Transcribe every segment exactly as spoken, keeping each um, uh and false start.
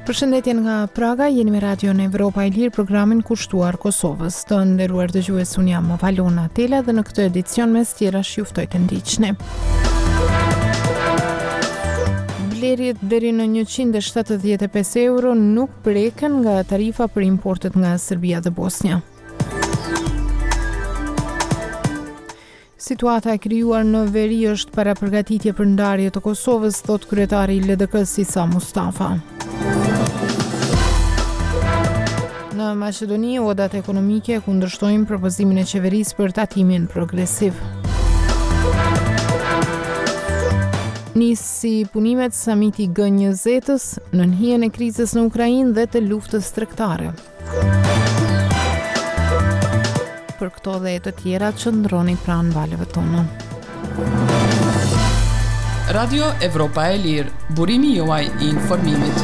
Përshëndetje nga Praga, jeni me Radio në Evropa e Lirë, programin kushtuar Kosovës. Të nderuar dëgjues, unë jam Valona Tela dhe në këtë edicion mes tjerash ju ftoj të ndiqni. Blerjet deri në njëqind e shtatëdhjetë e pesë euro nuk preken nga tarifa për importet nga Serbia dhe Bosnia. Situata e krijuar në veri është para përgatitje për ndarje të Kosovës, thot kryetari i L D K-s Isa Mustafa. Në Maqedoni, odat ekonomike kundërshtojnë propozimin e qeverisë për tatimin progresiv. Nisi punimet samiti G njëzet-s në hijen e krizës në Ukrainë dhe të luftës tregtare. Për këto dhe të tjera qëndroni pranë valeve tona. Radio Evropa e Lirë, burimi juaj i informimit.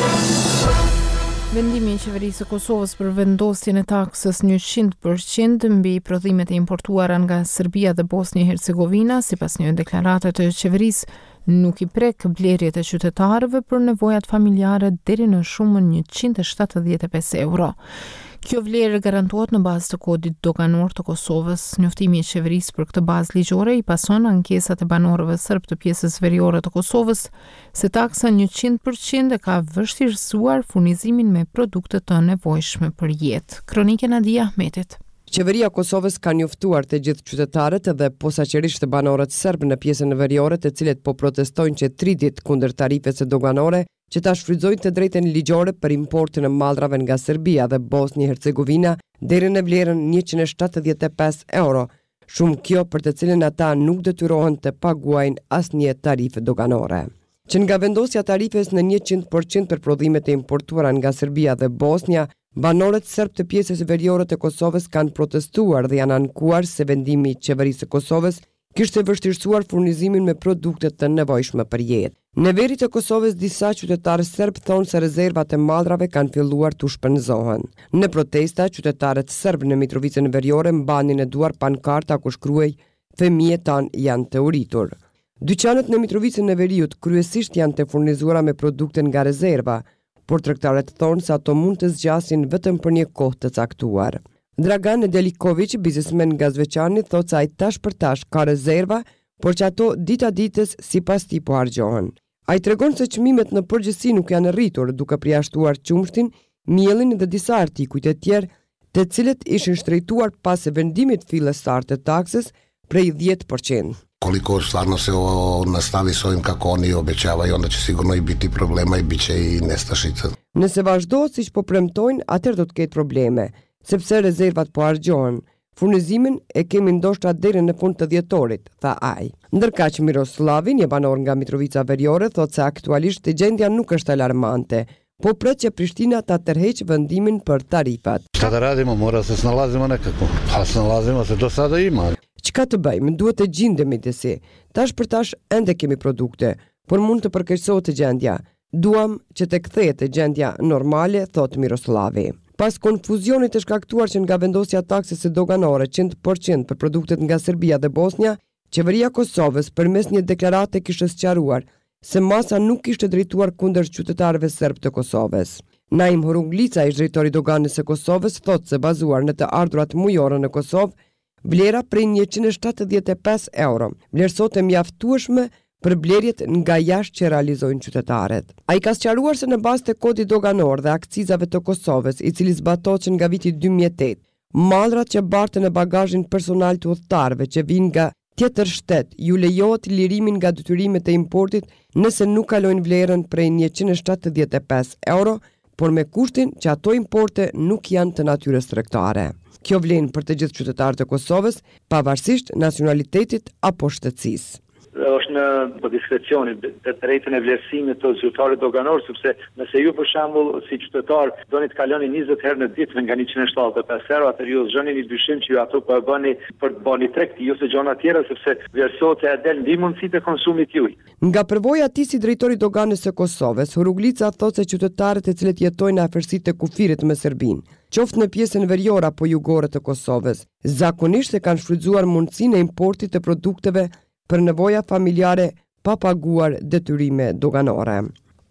Vendimi i qeverisë së Kosovës për vendosjen e taksës njëqind përqind mbi prodhimet e importuara nga Serbia dhe Bosnia e Hercegovina, sipas një deklarate të qeverisë, nuk i prek blerjet e qytetarëve për nevojat familjare deri në shumën njëqind e shtatëdhjetë e pesë euro. Kjo vlerë garantohet në bazë të kodit doganor të Kosovës. Njoftimi i qeverisë për këtë bazë ligjore i pason ankesat e banorëve serb të pjesës veriore të Kosovës se taksa njëqind përqind e ka vështirësuar furnizimin me produkte të nevojshme për jetë. Kronike Nadia Ahmetit. Qeveria e Kosovës ka njoftuar të gjithë qytetarët dhe posaçërisht të banorët serb në pjesën veriore, të cilët po protestojnë që tri ditë kundër tarifes së doganore, që ta shfrytëzojnë të drejtën ligjore për importin e mallrave nga Serbia dhe Bosnia e Hercegovina deri në vlerën njëqind e shtatëdhjetë e pesë euro, shumë kjo për të cilën ata nuk detyrohen të paguajnë asnjë tarifë doganore. Që nga vendosja tarifes në njëqind përqind për prodhimet e importuara nga Serbia dhe Bosnia, banorët serb të pjesës veriore të Kosovës kanë protestuar dhe janë ankuar se vendimi i qeverisë së Kosovës kishte vështirësuar furnizimin me produkte të nevojshme për jetë. Në veri të Kosovës, disa qytetarë serb thonë se rezervat e mallrave kanë filluar të shpenzohen. Në protesta, qytetarët serb në Mitrovicën veriore mbanin në duar pankarta ku shkruaj "Fëmijët tan janë të uritur". Dyqanet në Mitrovicën e veriut kryesisht janë të furnizuara me produkte nga rezerva, por tregtarët thonë se ato mund të zgjasin vetëm për një kohë të caktuar. Dragan Nedeliković, biznesmen nga Zveçani, thotë se ai tash për tash ka rezerva, por që ato dita ditës sipas tij po harxhohen. Ai tregon se çmimet në përgjithësi nuk janë rritur, duke përjashtuar qumshtin, mielin dhe disa artikuj të tjerë, të cilët ishin shtrejtuar pas vendimit fillestar të taksës prej dhjetë përqind. Koliko stvarno se ovo nastavi s ovim kako oni obećavaju, onda će sigurno i biti problema i bit će i nestašica. Nëse vazhdo siç po premtojnë, atëherë do të ketë probleme, sepse rezervat po harxhohen. Furnizimin e kemi ndoshta deri në fund të dhjetorit, tha ai. Ndërkaq Miroslavi, një banor nga Mitrovica veriore, thotë se aktualisht gjendja nuk është alarmante, po pret që Prishtina ta tërheqë vendimin për tarifat. Šta da radimo, mora se snalazimo nekako. Pa snalazimo se do sada ima. Çka të bëjmë? Duhet të gjindemi të si. Tash për tash ende kemi produkte, por mund të përkeqësohet gjendja. Duam që të kthehet gjendja normale, thot Miroslavi. Pas konfuzionit të shkaktuar që nga vendosja taksës së doganore njëqind përqind për produktet nga Serbia dhe Bosnia, qeveria e Kosovës përmes një deklarate kishte sqaruar se masa nuk kishte drejtuar kundër qytetarëve serb të Kosovës. Naim Horunglica, ish drejtori i doganës së Kosovës, thotë se bazuar në të ardhurat mujore në Kosovë, vlera prej njëqind e shtatëdhjetë e pesë euro vlerësohet e mjaftueshme për blerjet nga jashtë që realizojnë qytetarët. Ai ka sqaruar se në bazë të kodit doganor dhe akcizave të Kosovës, i cili zbatohet që nga viti dy mijë e tetë, mallrat që barten në bagazhin personal të udhëtarëve që vinë nga tjetër shtet, ju lejohet lirimin nga detyrimet e importit nëse nuk kalojnë vlerën prej njëqind e shtatëdhjetë e pesë euro, por me kushtin që ato importe nuk janë të natyrës tregtare. Kjo vlen për të gjithë qytetarët e Kosovës, pavarësisht nacionalitetit apo shtetësisë. Është në po diskrecioni të drejtën e vlerësimit të zyrtarit doganor, sepse nëse ju për shembull si qytetar doni të kaloni njëzet herë në ditë nga njëqind e shtatëdhjetë e pesë euro, atëherë ju zgjoni një dyshim që ju ato po e bëni për të bëni tregti, jo se gjona tjera, sepse vlerësohet e del mbi mundësitë e konsumit juaj. Nga përvoja e tij si drejtori i doganës së Kosovës, Horuglica thotë se qytetarët e cilët jetojnë në afërsitë të kufirit me Serbinë, qoftë në pjesën veriore apo jugore të Kosovës, zakonisht e kanë shfrytzuar mundësinë e importit të produkteve për nevoja familjare pa paguar detyrime doganore.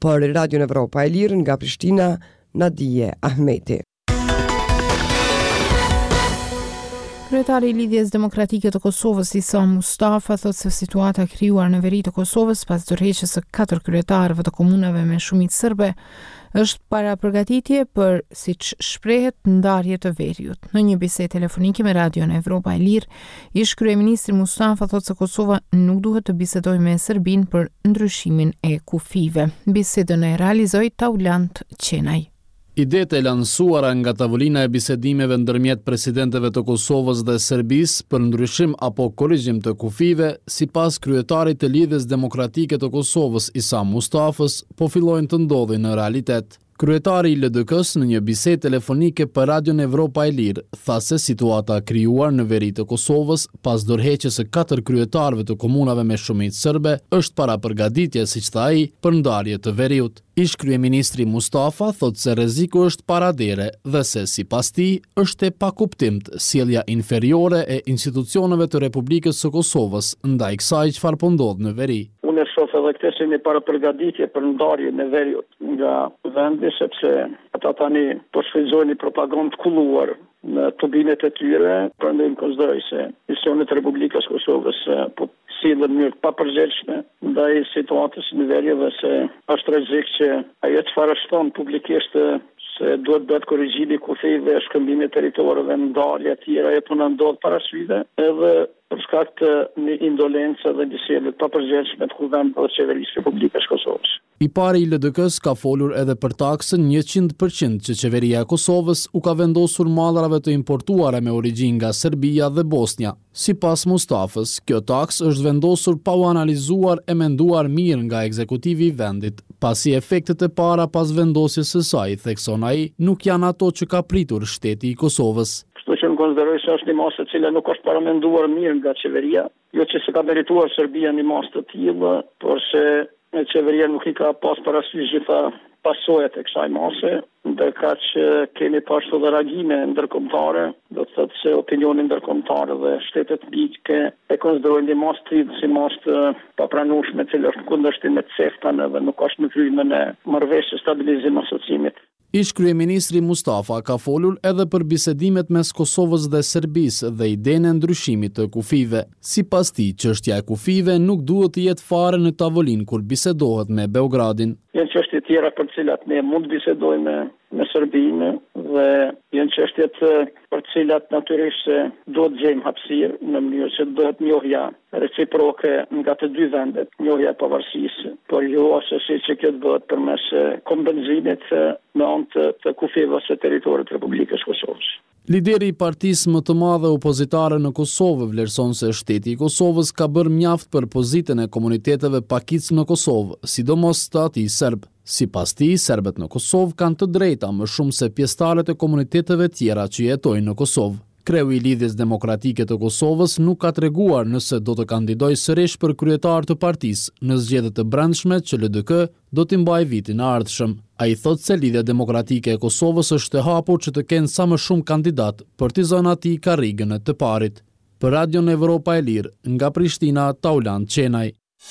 Për Radio Evropa e Lirë nga Prishtina, Nadije Ahmeti. Kryetari i Lidhjes Demokratike të Kosovës Isa Mustafa thotë se situata krijuar në veri të Kosovës pas dorëheqjes së katër kryetarëve të komunave me shumicë serbe është para përgatitje për, siç shprehet, ndarje të veriut. Në një bisedë telefonike me Radion Evropa e Lirë, ish kryeministri Mustafa thotë se Kosova nuk duhet të bisedojë me Serbinë për ndryshimin e kufive. Bisedën e realizoi Taulant Qenaj. Idetë e lansuara nga tavolina e bisedimeve ndërmjet presidentëve të Kosovës dhe Serbisë për ndryshim apo korrigjim të kufive, sipas kryetarit të Lidhjes Demokratike të Kosovës Isa Mustafës, po fillojnë të ndodhin në realitet. Kryetari i L D K-s në një bisedë telefonike për Radion Evropa e Lirë tha se situata krijuar në veri të Kosovës pas dorëheqjes së katër kryetarëve të komunave me shumicë serbe është para përgatitje, siç tha ai, për ndarje të veriut. Ish kryeministri Mustafa thotë se rreziku është paradere dhe se sipas tij është e pakuptimt sjellja inferiore e institucioneve të Republikës së Kosovës ndaj kësaj çfarë po ndodh në veri. Unë e shoh edhe këtë si një paraprgatitje për ndarjen e veriut nga vendi, sepse ata tani po shfrytëzojnë propagandë kulluar në tubinet e tyre, prandaj konsideroj se institucionet e Republikës së Kosovës po sillen në mënyrë të papërgjegjshme ndaj situatës në veri dhe se është rrezik që ajo çfarë shton publikisht se duhet bëhet korrigjimi i kufive, shkëmbimi i territorëve, ndarje e tjera, e po na ndodh parasysh edhe për shkak të një indolencë dhe një sjellje të papërgjegjshme të kuvendit të qeverisë së Republikës së Kosovës. I pari i L D K-s ka folur edhe për taksën njëqind përqind që qeveria e Kosovës u ka vendosur mallrave të importuara me origjinë nga Serbia dhe Bosnia. Sipas Mustafës, kjo taksë është vendosur pa u analizuar e menduar mirë nga ekzekutivi i vendit, pasi efektet e para pas vendosjes së saj, thekson ai, nuk janë ato që ka pritur shteti i Kosovës. Kështu që në konsideroj se është një masë e cila nuk është paramenduar mirë nga qeveria, jo që se ka merituar Serbia një masë të tillë, por se qeveria nuk i ka pas parasysh gjitha pasojat e kësaj mase, ndërka që kemi pashtu dhe reagime ndërkombëtare, do të thotë se opinioni ndërkombëtar dhe shtetet mike e konsiderojnë një masë të tillë si masë të papranueshme, e cila është në kundërshtim me CEFTA-n dhe nuk është në frymën e marrëveshjes stabilizim asociimit. Ish kryeministri Mustafa ka folur edhe për bisedimet mes Kosovës dhe Serbisë dhe idenë e ndryshimit të kufive. Sipas tij, çështja e kufive nuk duhet të jetë fare në tavolinë kur bisedohet me Beogradin. Janë çështje tjera për të cilat ne mund të bisedojmë me, me Serbinë dhe janë çështje për të cilat natyrisht duhet gjejmë hapësirë në mënyrë që dohet njohja reciproke nga të dy vendet, njohja e pavarësisë, por jo ose si që këtë bëhet përmes kompenzimit me anë të, të kufive ose territorit të Republikës së Kosovës. Lideri i partisë më të madhe opozitare në Kosovë vlerëson se shteti i Kosovës ka bërë mjaft për pozitën e komuniteteve pakic në Kosovë, sidomos të atij serb. Sipas tij, serbët në Kosovë kanë të drejta më shumë se pjesëtarët e komuniteteve tjera që jetojnë në Kosovë. Kreu i Lidhjes Demokratike të Kosovës nuk ka treguar nëse do të kandidojë sërish për kryetar të partisë në zgjedhjet e brendshme që L D K do t'i mbajë vitin e ardhshëm. Ai thotë se Lidhja Demokratike e Kosovës është e hapur që të kenë sa më shumë kandidat për t'i zënë atij karrigën e të parit. Për Radion Evropa e Lirë, nga Prishtina, Taulant Qenaj.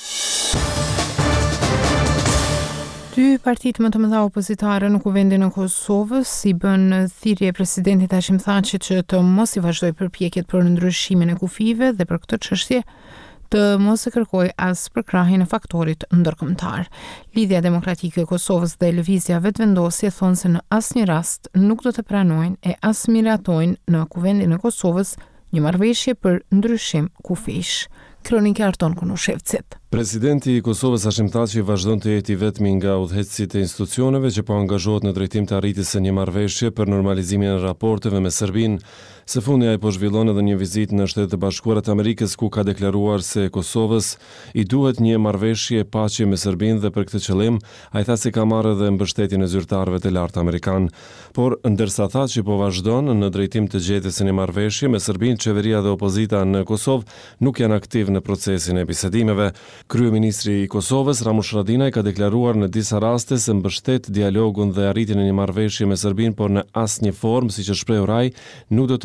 Dy partitë më të mëdha opozitare në kuvendin e Kosovës i bën thirrje presidentit Hashim Thaçit që të mos i vazhdojë përpjekjet për ndryshimin e kufive dhe për këtë çështje të mos e kërkojë as përkrahjen e faktorit ndërkombëtar. Lidhja Demokratike e Kosovës dhe Lëvizja Vetëvendosje thonë se në asnjë rast nuk do të pranojnë e as miratojnë në kuvendin e Kosovës një marrëveshje për ndryshim kufish. Kronika Arton Kunushevcit. Presidenti i Kosovës Hashim Thaçi vazhdon të jetë i vetmi nga udhëheqësit e institucioneve që po angazhohet në drejtim të arritjes së një marrëveshje për normalizimin e raporteve me Serbinë. Së fundi ai po zhvillon edhe një vizitë në Shtetet e Bashkuara të Amerikës ku ka deklaruar se Kosovës i duhet një marrëveshje paqe me Serbinë dhe për këtë qëllim ai tha se ka marrë edhe mbështetjen e zyrtarëve të lartë amerikan. Por ndërsa Thaçi po vazhdon në drejtim të gjetjes së një marrëveshje me Serbinë, qeveria dhe opozita në Kosovë nuk janë aktiv në procesin e bisedimeve. Kryeministri i Kosovës Ramush Haradinaj ka deklaruar në disa raste se mbështet dialogun dhe arritjen e një marrëveshje me Serbinë, por në asnjë formë, siç e shpreh ai, nuk do të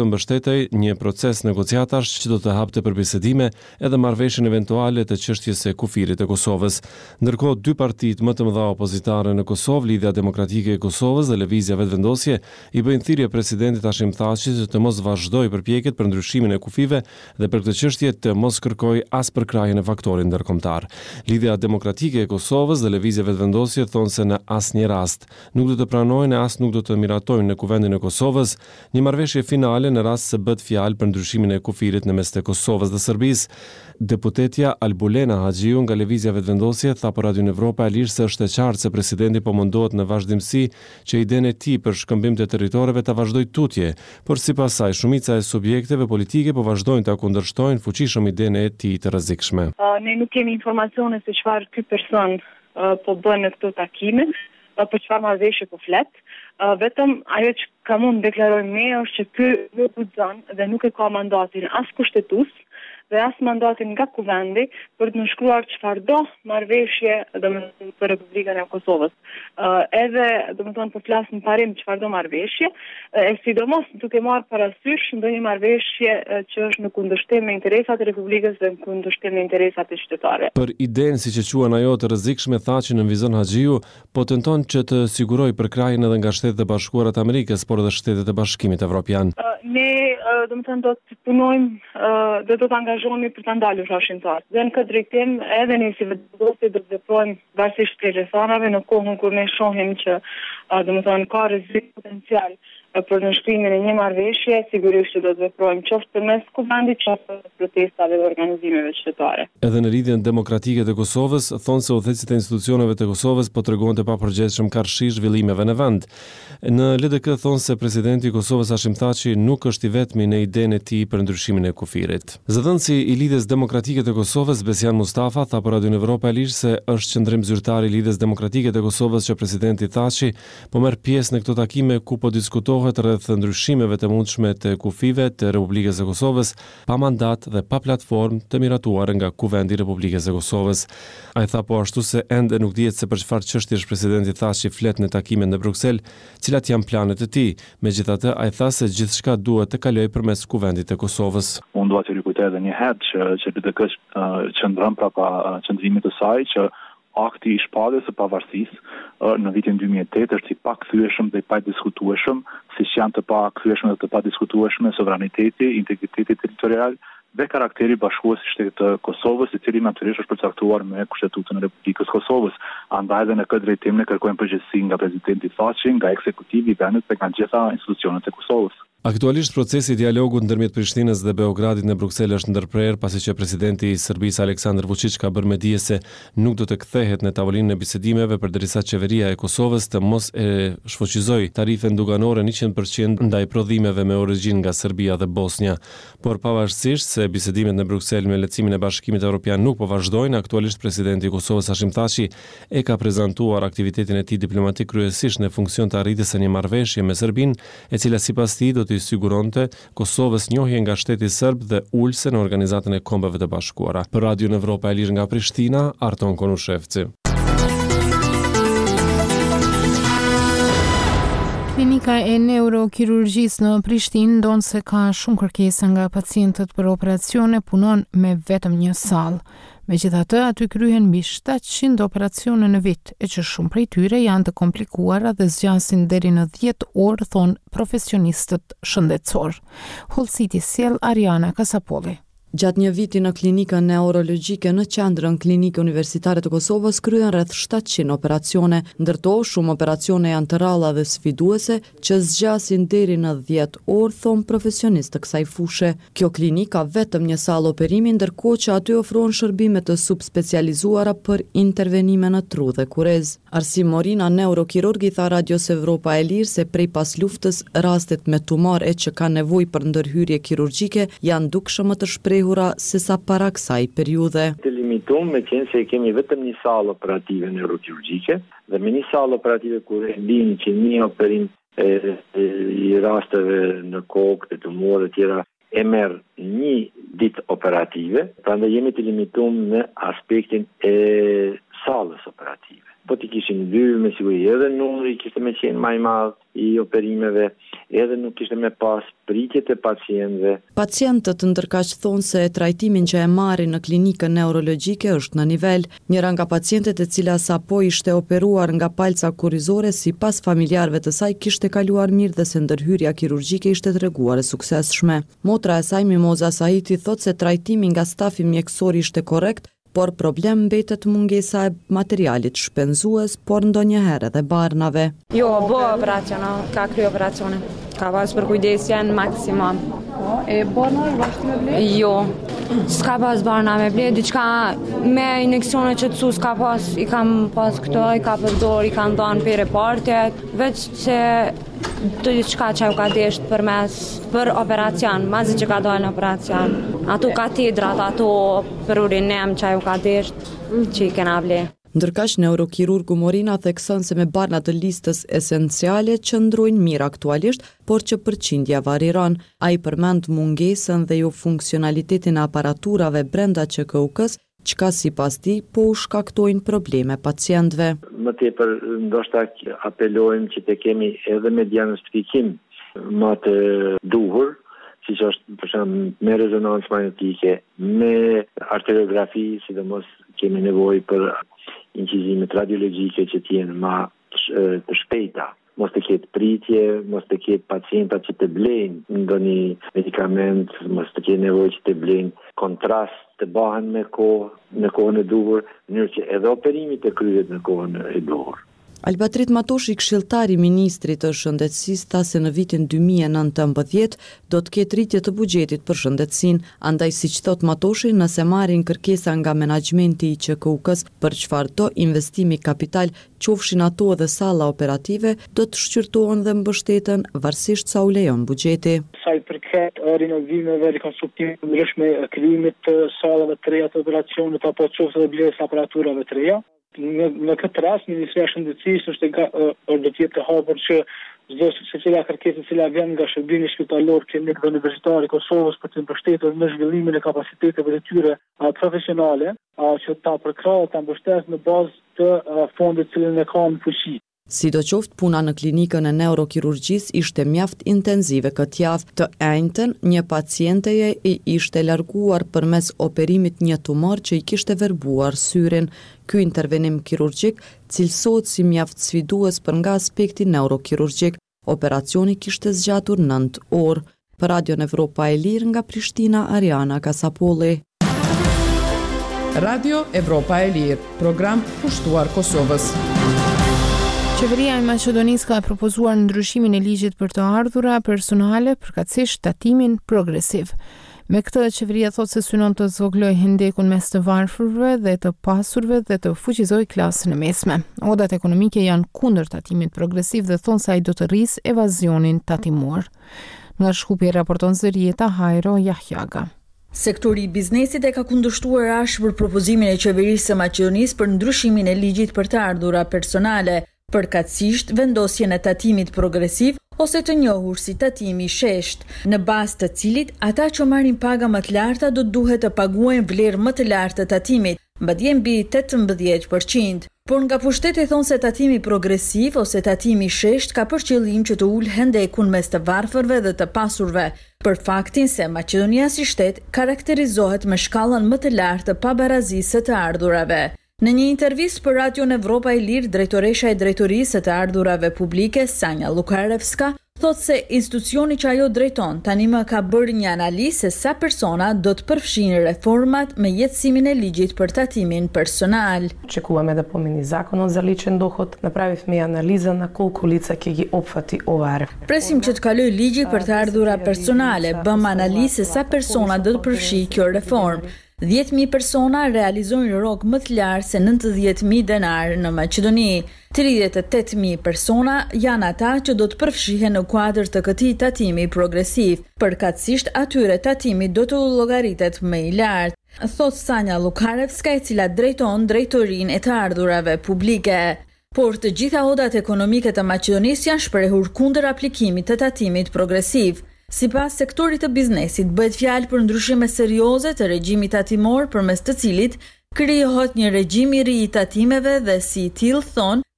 mbështetej një proces negociatash që do të hapte për bisedime edhe marrëveshjen eventuale të çështjes së kufirit të Kosovës. Ndërkohë, dy partitë më të mëdha opozitare në Kosovë, Lidhja Demokratike e Kosovës dhe Lëvizja Vetëvendosje, i bëjnë thirrje presidentit Hashim Thaçit të mos vazhdojë përpjekjet për ndryshimin e kufive dhe për këtë çështje të mos kërkojë as përkrahjen e faktorit ndërkombëtar. Lidhja Demokratike e Kosovës dhe Lëvizja Vetëvendosje thonë se në asnjë rast nuk do të pranojnë e as nuk do të miratojnë në kuvendin e Kosovës një marrëveshje finale në rast se bëhet fjalë për ndryshimin e kufirit në mes të Kosovës dhe Serbisë. Deputetja Albulena Haxhiu nga Lëvizja Vetëvendosje tha për Radio Evropa e Lirë se është e qartë se presidenti po mundohet në vazhdimsi që idenë e tij për shkëmbim të territoreve ta vazhdojë tutje, por sipas saj shumica e subjekteve politike po vazhdojnë ta kundërshtojnë fuqishëm idenë e tij të rrezikshme. Uh, ne nuk kemi informacione se çfarë ky person uh, po bën në këto takime, uh, për çfarë marrëveshje po flet. Uh, vetëm ajo që ka mund deklarojmë ne është që ky nuk guxon dhe nuk e ka mandatin as kushtetues dhe as mandatin nga kuvendi për të nënshkruar çfarëdo marrëveshje domethënë për Republikën e Kosovës. Uh, edhe domethënë po flas në parim çfarëdo marrëveshje, e sidomos duke marrë parasysh ndonjë marrëveshje që është në kundërshtim me interesat e Republikës dhe në kundërshtim me interesat e qytetarëve. Për idenë siç e quhen ajo të rrezikshme, tha që nënvizon Haxhiu, po tenton që të sigurojë përkrahjen edhe nga Shtetet e Bashkuara të Amerikës, por edhe Shtetet e Bashkimit Evropian. Uh, ne uh, domethënë do të punojmë uh, dhe do të angazhohemi për ta ndalur Hashim Thaç. Dhe në këtë drejtim edhe ne si vetëvendosje do të veprojmë varësisht prej rrethanave në kohën kur ne shohim që uh, domethënë ka rrezik potencial për nënshkrimin e një marrëveshje, sigurisht që do të veprojmë qoftë përmes kuvendit, qoftë përmes protestave dhe organizimeve qytetare. Edhe në Lidhjen Demokratike të Kosovës thonë se udhëheqësit e institucioneve të Kosovës po treguan të papërgjegjshëm karshi zhvillimeve në vend. Në L D K thonë se presidenti i Kosovës Hashim Thaçi nuk është i vetmi në idenë e tij për ndryshimin e kufirit. Zëdhënësi i Lidhjes Demokratike të Kosovës Besjan Mustafa tha për Radio Evropa e Lirë se është qendrim zyrtar i Lidhjes Demokratike të Kosovës që presidenti Thaçi po merr pjesë në këto takime ku po diskutohet rreth ndryshimeve të mundshme të kufive të Republikës së Kosovës pa mandat dhe pa platformë të miratuar nga Kuvendi i Republikës së Kosovës. Ai tha po ashtu se ende nuk dihet se për çfarë çështjesh presidenti Thaçi flet në takimet në Bruksel, cilat janë planet e tij. Megjithatë, ai tha se gjithçka duhet të kalojë përmes Kuvendit të Kosovës. Unë dua të rikujtoj edhe një herë që që L D K qëndron prapa qëndrimit të saj që akti i shpalljes së pavarësisë në vitin dy mijë e tetë është i pakthyeeshëm dhe i padiskutueshëm, siç janë të pakthyeeshme dhe të padiskutueshme sovraniteti, integriteti territorial dhe karakteri bashkues i shtetit të Kosovës, i cili natyrisht është përcaktuar me Kushtetutën e Republikës së Kosovës. Andaj dhe në këtë drejtim ne kërkojmë përgjegjësi nga presidenti Thaçi, nga ekzekutivi i vendit dhe nga gjitha institucionet e Kosovës. Aktualisht procesi i dialogut ndërmjet Prishtinës dhe Beogradit në Bruksel është ndërprer pasi që presidenti i Serbisë Aleksandar Vučić ka bërë me dije se nuk do të kthehet në tavolinën e bisedimeve përderisa qeveria e Kosovës të mos e shfuqizojë tarifen duganore njëqind përqind ndaj prodhimeve me origjinë nga Serbia dhe Bosnia. Por pavarësisht se bisedimet në Bruksel me lehtësimin e Bashkimit Evropian nuk po vazhdojnë, aktualisht presidenti i Kosovës Hashim Thaçi e ka prezantuar aktivitetin e tij diplomatik kryesisht në funksion të arritjes së një marrëveshje me Serbinë, e cila sipas tij do të siguronte Kosovës njohje nga shteti serb dhe ulse në Organizatën e Kombeve të Bashkuara. Për Radio Evropa e Lirë nga Prishtina, Arton Konushevci. Klinika e neurokirurgjisë në Prishtinë ndonë se ka shumë kërkesa nga pacientët për operacione, punon me vetëm një sallë. Megjithatë, aty kryhen mbi shtatëqind operacione në vit, e që shumë prej tyre janë të komplikuara dhe zgjasin deri në dhjetë orë, thonë profesionistët shëndetësor. Hollësiti sjell Ariana Kasapolli. Gjatë një viti në klinikën neurologjike në qendrën klinike universitare të Kosovës kryen rreth shtatëqind operacione, ndërto shumë operacione janë të rralla dhe sfiduese që zgjasin deri në dhjetë orë, thon profesionistë të kësaj fushe. Kjo klinik ka vetëm një sallë operimi, ndërkohë që aty ofron shërbime të subspecializuara për intervenime në tru dhe kurez. Arsim Morina, neurokirurg, i tha Radios Evropa e Lirë se prej pas luftës rastet me tumor e që ka nevojë për ndërhyrje kirurgjike janë dukshëm të shpreh se sa para kësaj periudhe. Të limitum me qenë se kemi vetëm një sallë operative neurokirurgjike dhe me një sallë operative kur e dini që një operim e, e, i rasteve në kokë, të tumorë e tjera e merr një ditë operative, prandaj jemi të limitum në aspektin e sallës operative. Po të kishin dy, me siguri edhe numri kishte me qenë më i madh. i operimeve, edhe nuk kishte me pas pritjet e pacientëve. Pacientët ndërkaq thonë se trajtimin që e marrin në klinikën neurologjike është në nivel. Njëra nga pacientet e cila sapo ishte operuar nga palca kurrizore sipas familjarëve të saj kishte kaluar mirë dhe se ndërhyrja kirurgjike ishte treguar e suksesshme. Motra e saj Mimoza Saiti thotë se trajtimi nga stafi mjekësor ishte korrekt, por problem mbetet mungesa e materialit shpenzues, por ndonjëherë edhe barnave. Jo, bo operacion, ka kry operacionin. Ka pas për kujdesjen maksimum. E barna është me ble? Jo, s'ka pas barna me ble, diçka me injeksione që të su s'ka pas, i kam pas këto, i ka përdor, i kam dhanë për repartet, veç se të diçka që u ka desht për mes, për operacion, mazi që ka dojnë operacion. Ato katedrat, ato për urinem që u ka desht, që i kena ble. Ndërkaq neurokirurgu Morina thekson se me barna të listës esenciale qëndrojnë mirë aktualisht, por që përqindja variron. Ai përmend mungesën dhe jo funksionalitetin e aparaturave brenda Q K U K-s, çka sipas tij po u shkaktojnë probleme pacientëve. Më tepër ndoshta apelojmë që të kemi edhe me diagnostikim më të duhur, siç është për shembull me rezonancë magnetike, me arteriografi, sidomos kemi nevojë për incizimet radiologjike që të jenë më të shpejta. Mos të ketë pritje, mos të ketë pacienta që të blejnë ndonjë medikament, mos të ketë nevojë që të blejnë kontrast, të bëhen me kohë, në kohën e duhur, në mënyrë që edhe operimi të kryhet në kohën e duhur. Albatrit Matoshi, këshilltari i ministrit të shëndetësisë, tha se në vitin dy mijë e nëntëmbëdhjetë do të ketë rritje të buxhetit për shëndetësinë, andaj siç thot Matoshi, nëse marrin kërkesa nga menaxhmenti i Q K U K-s për çfarëdo investimi kapital, qofshin ato edhe salla operative, do të shqyrtohen dhe mbështeten varësisht sa u lejon buxheti. Sa i përket rinovimeve, rekonstruktimit të ndryshme, krijimit të sallave të reja të operacionit apo qoftë edhe blerjes aparaturave të reja. Në, në këtë rast, Ministria e Shëndetësisë është do të jetë të hapur që çdo secila kërkesë e cila vjen nga shërbimi spitalor, klinik dhe universitar i Kosovës për të mbështetur në zhvillimin e kapaciteteve të tyre profesionale, që ta përkrahë, ta mbështetë në bazë të fondit cilën e ka në fuqi. Sidoqoftë, puna në klinikën e neurokirurgjisë ishte mjaft intenzive këtë javë. Të enjtën, një pacienteje i ishte larguar përmes operimit një tumor që i kishte verbuar syrin. Ky intervenim kirurgjik cilësohet si mjaft sfidues për nga aspekti neurokirurgjik. Operacioni kishte zgjatur nëntë orë. Për Radion Evropa e Lirë nga Prishtina, Ariana Kasapolli. Radio Evropa e Lirë, program pushtuar Kosovës. Qeveria e Maqedonisë ka propozuar ndryshimin e ligjit për të ardhura personale, përkatësisht tatimin progresiv. Me këtë, qeveria thotë se synon të zvogloj hendekun mes të varfërve dhe të pasurve dhe të fuqizoj klasën e mesme. Odat ekonomike janë kundër tatimit progresiv dhe thonë se ai do të rrisë evazionin tatimor. Nga Shkupi raporton Zërieta Hajro Jahjaga. Sektori i biznesit e ka kundërshtuar ashpër propozimin e qeverisë së Maqedonisë për ndryshimin e ligjit për të ardhura personale, përkatësisht vendosjen e tatimit progresiv ose të njohur si tatimi i shesht, në bazë të cilit ata që marrin paga më të larta do të duhet të paguajnë vlerë më të lartë të tatimit, madje mbi tetëmbëdhjetë përqind. Por nga pushteti thonë se tatimi progresiv ose tatimi i shesht ka për qëllim që të ulë hendekun mes të varfërve dhe të pasurve, për faktin se Maqedonia si shtet karakterizohet me shkallën më të lartë të pabarazisë së të ardhurave. Në një intervistë për Radion Evropa e Lirë, drejtoresha e drejtorisë së të ardhurave publike, Sanja Lukarevska, thotë se institucioni që ajo drejton tani më ka bërë një analizë se sa persona do të përfshinë reformat me jetësimin e ligjit për tatimin personal. Očekujeme da promeni zakon o zaličen dohod, napravivme analizën na koliko lica që i opfati ova reforma. Presim që të kaloj ligji për të ardhura personale, bëm analizë se sa persona do të përfshi kjo reformë. dhjetë mijë persona realizojnë rrok më të larë se nëntëdhjetë mijë denar në Maqedoni. tridhjetë e tetë mijë persona janë ata që do të përfshihen në kuadër të këtij tatimi progresiv. Përkatësisht atyre tatimi do të llogaritet më i lartë, thot Sanja Lukarevska, e cila drejton drejtorinë e të ardhurave publike. Por të gjitha odat ekonomike të Maqedonisë janë shprehur kundër aplikimit të tatimit progresiv. Sipas sektorit të biznesit, bëhet fjalë për ndryshime serioze të regjimit tatimor përmes të cilit krijohet një regjim i ri i tatimeve dhe si i tillë thon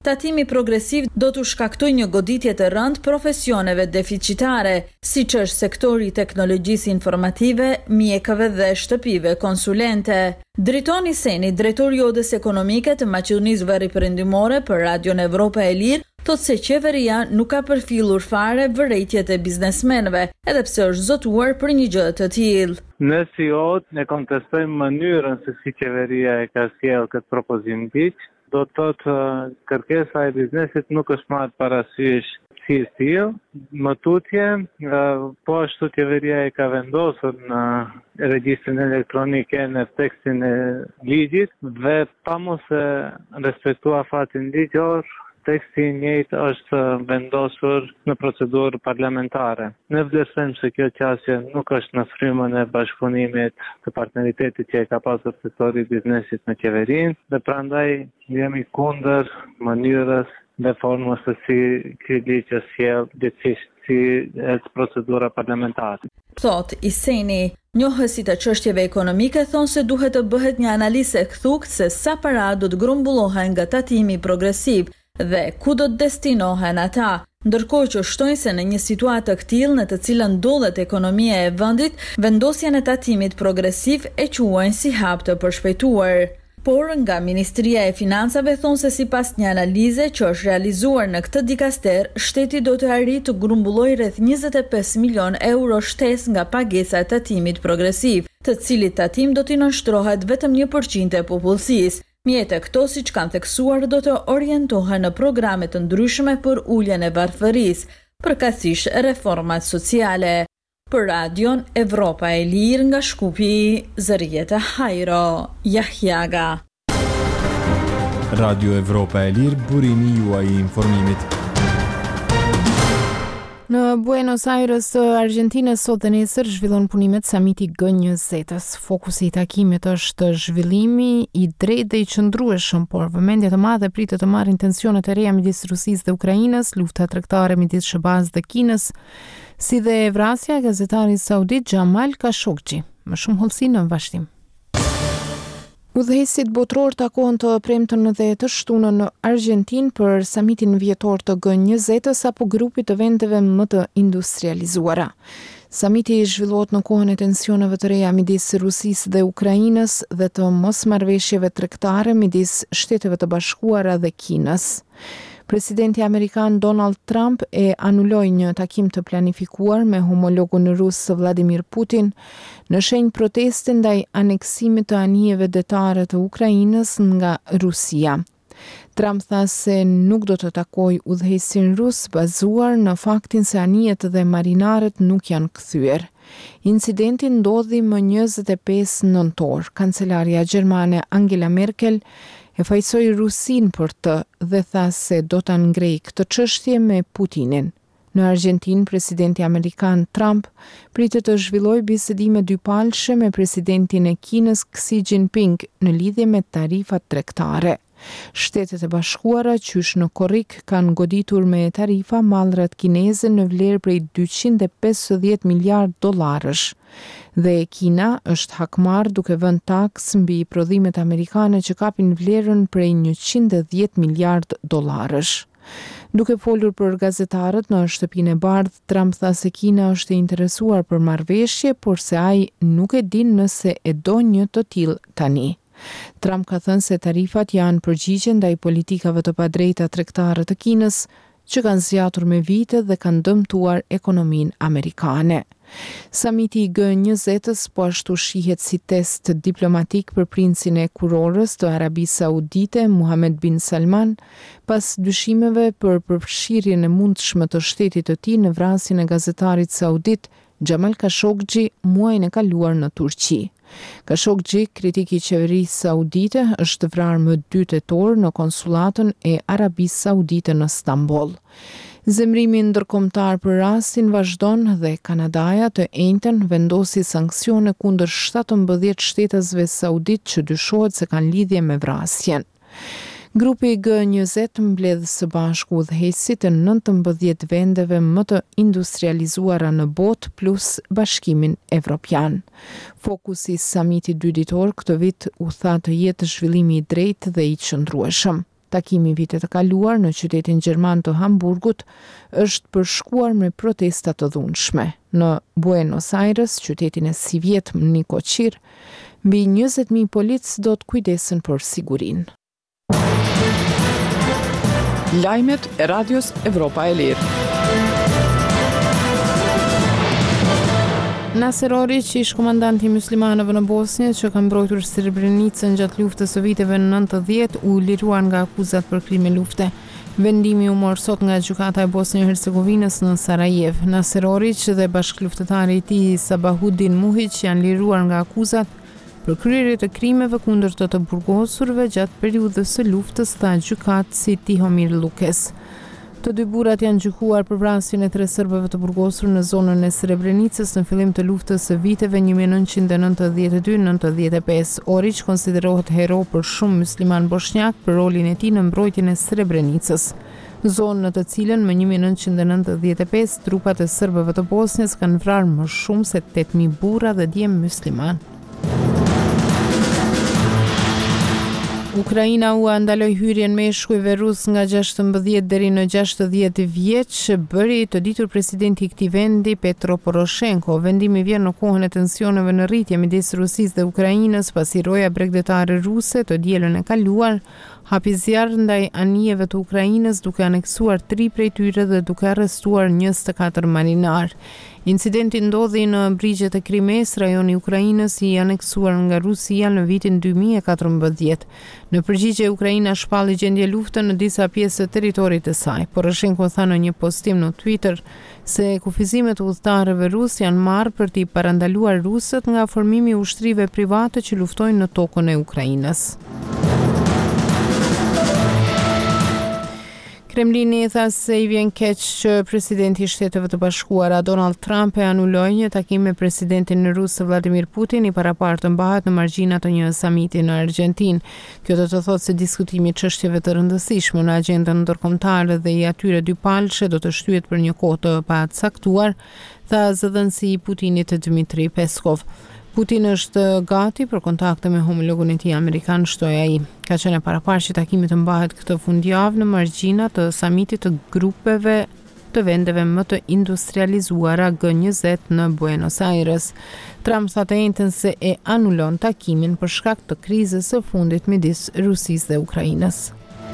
Tatimi progresiv do të shkaktojë një goditje të rëndë profesioneve deficitare, siç është sektori i teknologjisë informative, mjekëve dhe shtëpive konsulente. Driton Iseni, drejtori i Odës Ekonomike të Maqedonisë Veriperëndimore për Radion Evropa e Lirë, thotë se qeveria nuk ka përfillur fare vërejtjet e biznesmenëve, edhe pse është zotuar për një gjë të tillë. Ne si Odë ne kontestojmë mënyrën se si qeveria e ka sjellë këtë propozim ligj. Do të thotë kërkesa e biznesit nuk është marrë parasysh si stil, më tutje, po ashtu qeveria e ka vendosur në regjistrin elektronik në tekstin e ligjit dhe pa mos e respektua fatin ligjor, teksti i njëjtë është vendosur në procedurë parlamentare. Ne vlerësojmë se kjo qasje nuk është në frymën e bashkëpunimit të partneritetit që e ka pasur sektori i biznesit me qeverinë dhe prandaj jemi kundër mënyrës dhe formës se si ky ligj është sjell gjithsesi si procedura parlamentare. Thot Iseni, njohësit e çështjeve ekonomike thonë se duhet të bëhet një analizë e kthukt se sa para do të grumbullohen nga tatimi progresiv dhe ku do të destinohen ata, ndërkohë që shtojnë se në një situatë të këtillë në të cilën ndodhet ekonomia e vendit, vendosjen e tatimit progresiv e quajnë si hap të përshpejtuar. Por nga Ministria e Financave thonë se sipas një analize që është realizuar në këtë dikaster, shteti do të arrijë të grumbullojë rreth njëzet e pesë milion euro shtesë nga pagesa e tatimit progresiv, të cilit tatim do t'i nënshtrohet vetëm një përqind e popullsisë. Mjetë këto, siç kanë theksuar, do të orientohen në programe të ndryshme për uljen e varfërisë, përkatësisht reformat sociale. Për Radion Evropa e Lirë nga Shkupi, Zërieta Hajro, Jahjaga. Radio Evropa e Lirë, burimi juaj i informimit. Në Buenos Aires të Argjentinës sot dhe nesër zhvillon punimet samiti G njëzet-s. Fokusi i takimit është zhvillimi i drejtë dhe i qëndrueshëm, por vëmendje të madhe pritet të marrë intensionet e reja midis Rusisë dhe Ukrainës, lufta tregtare midis Sh B A-s dhe Kinës, si dhe vrasja e gazetarit saudit Jamal Khashoggi. Më shumë hollësi në vazhdim. Udhëheqësit botror takohen të premten dhe të shtunën në Argjentinë për samitin vjetor të G njëzet-s apo grupit të vendeve më të industrializuara. Samiti zhvillohet në kohën e tensioneve të reja midis Rusisë dhe Ukrainës dhe të mosmarrëveshjeve tregtare midis Shteteve të Bashkuara dhe Kinës. Presidenti Amerikan Donald Trump e anuloi një takim të planifikuar me homologun rus Vladimir Putin në shenjë proteste ndaj aneksimit të anijeve detare të Ukrainës nga Rusia. Trump tha se nuk do të takojë udhëheqësin rus bazuar në faktin se anijet dhe marinarët nuk janë kthyer. Incidenti ndodhi më njëzet e pesë nëntor. Kancelaria gjermane Angela Merkel e fajsoi Rusin për të dhe tha se do ta ngrejë këtë çështje me Putinin. Në Argjentinë, presidenti amerikan Trump pritet të zhvillojë bisedime dypalshe me presidentin e Kinës Xi Jinping në lidhje me tarifat tregtare. Shtetet e Bashkuara qysh në korrik kanë goditur me tarifa mallrat kineze në vlerë prej dyqind e pesëdhjetë miliard dollarësh. Dhe Kina është hakmar duke vënë taks mbi prodhimet amerikane që kapin vlerën prej njëqind e dhjetë miliard dollarësh. Duke folur për gazetarët në shtëpinë e bardhë, Trump tha se Kina është e interesuar për marrëveshje, por se ai nuk e din nëse e do një të tillë tani. Trump ka thënë se tarifat janë përgjigje ndaj politikave të padrejta tregtare të Kinës, që kanë zgjatur me vite dhe kanë dëmtuar ekonominë amerikane. Samiti i G njëzet-s po ashtu shihet si test diplomatik për princin e kurorës të Arabisë Saudite, Muhammed bin Salman, pas dyshimeve për përfshirjen e mundshme të shtetit të tij në vrasjen e gazetarit saudit Jamal Khashoggi muajin e kaluar në Turqi. Khashoggi, kritik i qeverisë saudite, është vrarë më dy tetor në konsulatën e Arabisë Saudite në Stamboll. Zemrimi ndërkombëtar për rastin vazhdon dhe Kanadaja të njëjtën vendosi sanksione kundër shtatëmbëdhjetë shtetësve saudit që dyshohet se kanë lidhje me vrasjen. Grupi G njëzet mbledh së bashku udhëheqësit e nëntëmbëdhjetë vendeve më të industrializuara në botë plus Bashkimin Evropian. Fokusi i samitit dyditor këtë vit u tha të jetë zhvillimi i drejtë dhe i qëndrueshëm. Takimi vitet të kaluar në qytetin gjerman të Hamburgut është përshkuar me protesta të dhunshme. Në Buenos Aires, qytetin e si vjet Nikoqir, mbi njëzet mijë polic do të kujdesen për sigurinë. Lajmet e Radios Evropa e Lirë. Naser Orić, ish komandanti i muslimanëve në Bosnjë që ka mbrojtur Srebrenicën gjatë luftës së viteve nëntëdhjetë, u liruar nga akuzat për krime lufte. Vendimi u mor sot nga gjykata e Bosnjë-Hercegovinës në Sarajev. Naser Orić dhe bashkëluftëtari i tij Sabahudin Muhić janë liruar nga akuzat për kryerje të krimeve kundër të të burgosurve gjatë periudhës së luftës, tha gjykatësi Tihomir Lukes. Të dy burrat janë gjykuar për vrasjen e tre serbëve të burgosur në zonën e Srebrenicës në fillim të luftës së viteve një mijë e nëntëqind e nëntëdhjetë e dy nëntëdhjetë e pesë. Orić konsiderohet hero për shumë musliman bosnjak për rolin e tij në mbrojtjen e Srebrenicës. Zonë në të cilën më një mijë e nëntëqind e nëntëdhjetë e pesë trupat e serbëve të Bosnjës kanë vrarë më shumë se tetë mijë burra dhe djem musliman. Ukraina u andaloi hyrjen me shkujve rus nga gjashtëmbëdhjetë deri në gjashtëdhjetë vjeç, bëri të ditur presidenti i këtij vendi Petro Poroshenko. Vendimi vjen në kohën e tensioneve në rritje midis Rusisë dhe Ukrainës pasi roja bregdetare ruse të dielën e kaluar hapi zjarr ndaj anijeve të Ukrainës duke aneksuar tri prej tyre dhe duke arrestuar njëzet e katër marinar. Incidenti ndodhi në brigjet e Krimes, rajoni i Ukrainës i aneksuar nga Rusia në vitin dy mijë e katërmbëdhjetë. Në përgjigje, Ukraina shpalli gjendje lufte në disa pjesë të territorit të saj. Poroshenko tha në një postim në Twitter se kufizimet e udhëtarëve rus janë marrë për t'i parandaluar rusët nga formimi i ushtrive private që luftojnë në tokën e Ukrainës. Kremlini tha se i vjen keq që presidenti i Shteteve të Bashkuara Donald Trump e anuloi një takim me presidentin rus Vladimir Putin i parapartë të mbahet në margjina të një samiti në Argjentinë. Kjo do të thotë se diskutimi i çështjeve të rëndësishme në agjendën ndërkombëtare dhe i atyre dy palëshe do të shtyhet për një kohë të pacaktuar, tha zëdhënësi i Putinit Dmitri Peskov. Putin është gati për kontakte me homologun e tij amerikan, shtoi ai. Ka qenë paraparë që takimi të mbahet këtë fundjavë në margjina të samitit të grupeve të vendeve më të industrializuara G njëzet në Buenos Aires. Trump tha të njëjtën se e anulon takimin për shkak të krizës së fundit midis Rusisë dhe Ukrainës.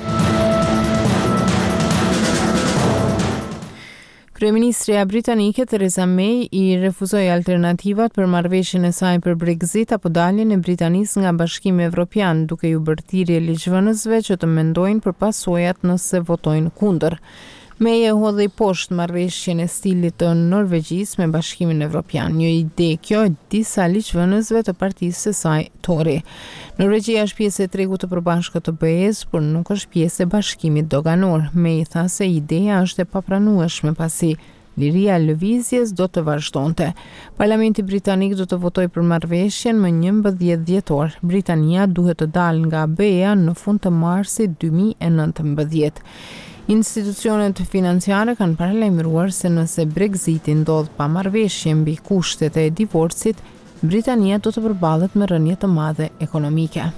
Kryeministrja britanike Theresa May i refuzoi alternativat për marrëveshjen e saj për Brexit apo daljen e Britanisë nga Bashkimi Evropian, duke ju bërë thirrje ligjvënësve që të mendojnë për pasojat nëse votojnë kundër. May e hodhi poshtë marrëveshjen e stilit të Norvegjisë me Bashkimin Evropian, një ide kjo e disa ligjvënësve të partisë së saj Tory. Norvegjia është pjesë e tregut të përbashkët të B E-s, por nuk është pjesë e Bashkimit Doganor. May tha se ideja është e papranueshme pasi liria e lëvizjes do të vazhdonte. Parlamenti britanik do të votojë për marrëveshjen më njëmbëdhjetë dhjetor. Britania duhet të dalë nga B E-a në fund të marsit dy mijë e nëntëmbëdhjetë. Institucionet financiare kanë paralajmëruar se nëse Brexiti ndodh pa marrëveshje mbi kushtet e divorcit, Britania do të përballet me rënje të madhe ekonomike.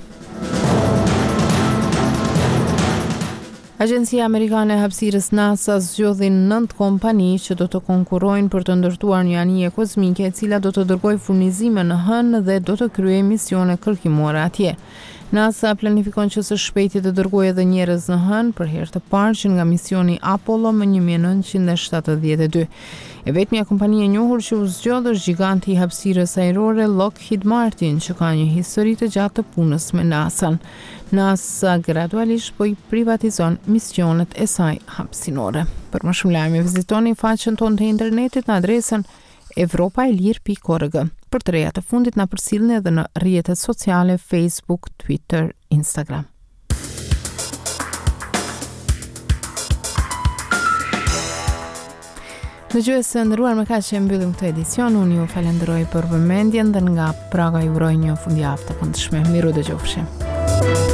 Agjencia Amerikane e Hapësirës NASA zgjodhi nëntë kompani që do të konkurrojnë për të ndërtuar një anije kozmike e cila do të dërgojë furnizime në hënë dhe do të kryejë misione kërkimore atje. NASA planifikon që së shpejti të dërgojë edhe njerëz në hënë për herë të parë që nga misioni Apollo më një mijë e nëntëqind e shtatëdhjetë e dy. E vetmja kompani e njohur që u zgjodh është giganti i hapësirës ajrore Lockheed Martin, që ka një histori të gjatë të punës me NASA-n. NASA gradualisht po i privatizon misionet e saj hapësinore. Për më shumë lajme vizitoni faqen tonë të internetit në adresën evropaelir pikë org. Për të reja të fundit na përcjellni edhe në rrjetet sociale Facebook, Twitter, Instagram. Dëgjuesë nderuar, më kaq që mbyllim këtë edicion. Unë ju falenderoj për vëmendjen dhe nga Praga ju uroj një fundjavë të këndshme. Miru dëgjofshim.